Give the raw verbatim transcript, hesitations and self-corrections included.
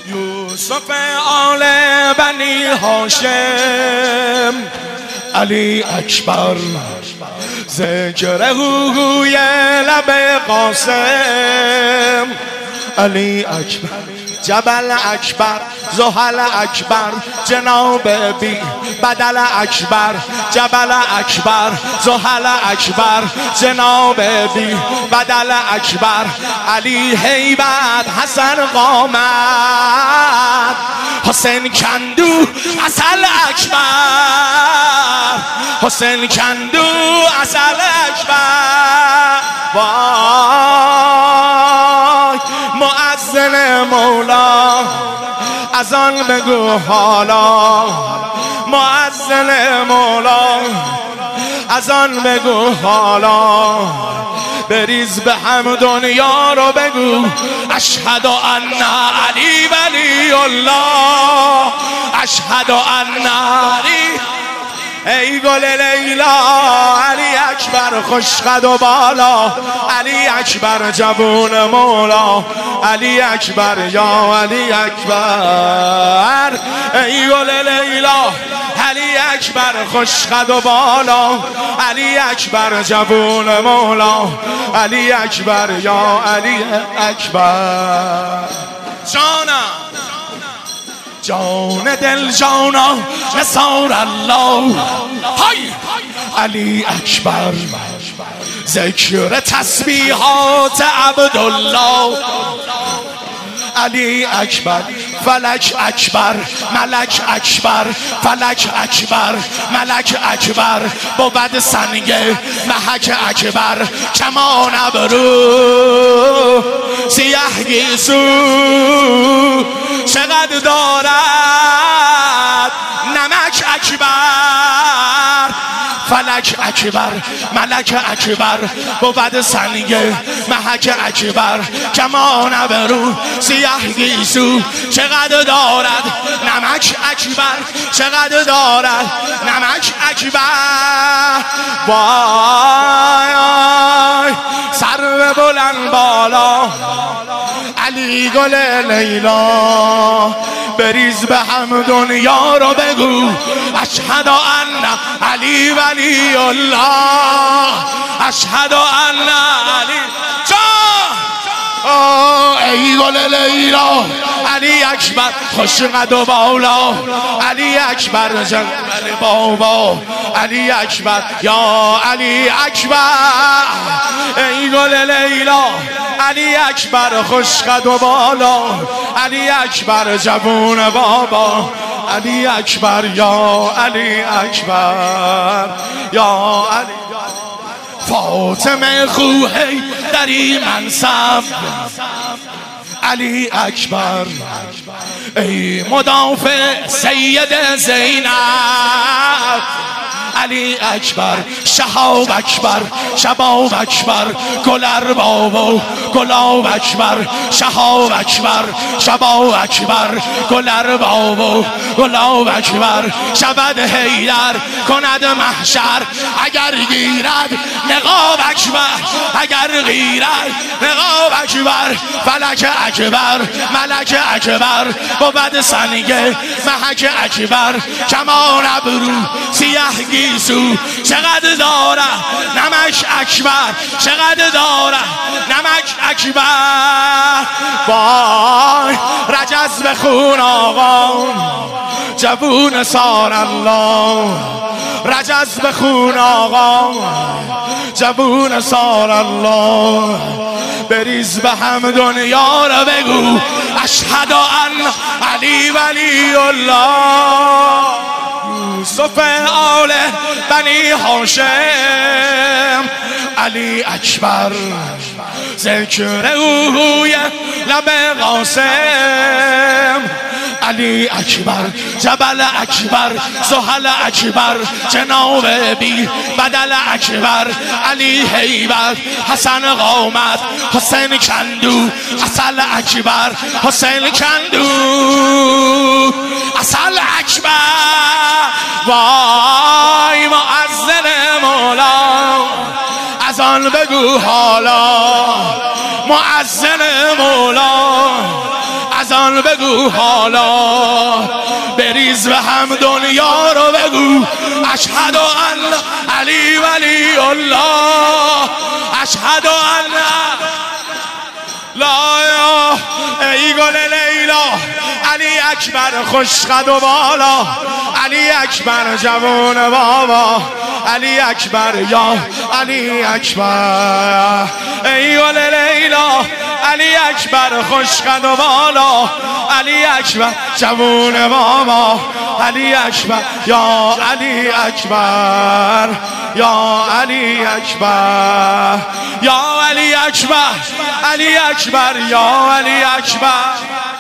یوسف آل بنی هاشم، علی اکبر ذکر هوی لب قاسم، علی اکبر جبل اکبر زحل اکبر جناب بی بدل اکبر، جبل اکبر زحل اکبر جناب بی بدل اکبر، علی هیبت حسن قامت حسین کندو اصل اکبر، حسین کندو اصل اکبر. وای مؤذن مولا از آن بگو حالا، مؤذن مولا از آن بگو حالا، بریز به هم دنیا رو بگو اشهد ان علی ولی الله، اشهد ان علی. ای گل لیلا علی اکبر خوشقد و بالا، علی اکبر جوون مولا، علی اکبر یا علی اکبر. ای گل لیلا علی اکبر خوشقد و بالا، علی اکبر جوون مولا، علی اکبر یا علی اکبر. جانم جان دل جانا نثار الله، های علی اکبر ذکر تسبیحات عبدالله، علی اکبر فلک اکبر ملک اکبر، فلک اکبر ملک اکبر، بود سنگه محک اکبر، کمان ابرو سیاه گیسو چقدر دارد نمک اکبر، فلک اکبر ملک اکبر، بود سنگه محک اکبر، کمان ابرو سیاه گیسو چقدر دارد نمک اکبر، چقدر دارد نمک اکبر. وای سر بلند بالا علی گل لیلا، بریز به هم دنیا رو بگو اشهد ان علی ولی الله، اشهد ان علی. ای گل لیلا علی اکبر خوشقد و بالا، علی اکبر جنبل بابا، علی اکبر یا علی اکبر. ای گل لیلا علی اکبر خوشقد و بالا، علی اکبر جوون بابا، علی اکبر یا علی اکبر یا علی. فاطمه خوهی دری منصب، علی اکبر ای مدافع سید زینب، علی اکبر شهاب اکبر شباب اکبر، گلر بابا گلاب اکبر، شهاب اکبر شباب اکبر، گلر بابا گلاب اکبر. شود حیدر کند محشر اگر گیرد نقاب اکبر، اگر گیرد نقاب اکبر، فلک اکبر ملک اکبر، بود سنگه محک اکبر، کمان ابرو سیاه گیسو چقدر دارد نمک اکبر، چقدر دارد نمک اکبر. وای رجز به خون آقا جوون سار الله، رجز به خون آقا جوون سار الله، بریز به هم دنیا رو بگو اشهد ان علی ولی الله. یوسف آل بنی هاشم، علی اکبر ذکر اوی لب قاسم، علی اکبر جبل اکبر زحل اکبر جناب بی بدل اکبر، علی هیبت حسن قامت حسین کندو اصل اکبر، حسین کندو اصل اکبر. وای مؤذن مولا از آن بگو حالا، مؤذن مولا از آن بگو حالا، بریز به هم دنیا رو بگو اشهد ان علی ولی الله، اشهد ان لا اله. ای گل لیلا علی اکبر خوشقد و بالا، علی اکبر جوان بابا، علی اکبر یا علی اکبر. ای گل لیلا علی اکبر خوشقد و بالا، علی اکبر جوان بابا، علی اکبر یا علی اکبر، یا علی اکبر، یا علی اکبر، علی اکبر یا علی اکبر.